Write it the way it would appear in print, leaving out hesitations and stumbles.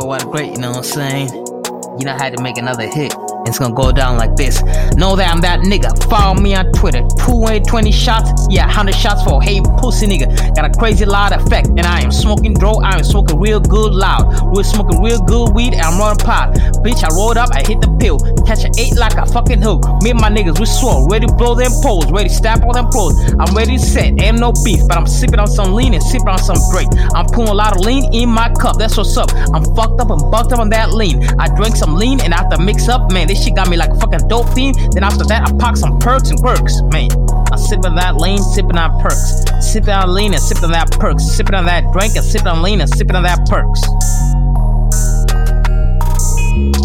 Never was great, you know what I'm saying? You know, I had to make another hit. It's gonna go down like this. Know that I'm that nigga. Follow me on Twitter. 220 shots. Yeah, 100 shots for hey pussy nigga. Got a crazy loud effect. And I am smoking dope. I am smoking real good loud. We're smoking real good weed and I'm running pot. Bitch, I rolled up. I hit the pill. Catch an 8 like a fucking hook. Me and my niggas, we swore. Ready to blow them poles. Ready to stab all them pros. I'm ready to set. Ain't no beef. But I'm sipping on some lean and sipping on some Drake. I'm pulling a lot of lean in my cup. That's what's up. I'm fucked up and bucked up on that lean. I drank some lean and after mix up, man, this shit got me like a fucking dope fiend. Then after that, I popped some perks and quirks. Man, I'm sipping that lean, sipping on perks. Sipping on lean and sipping on that perks. Sipping on that drink and sipping on lean and sipping on that perks.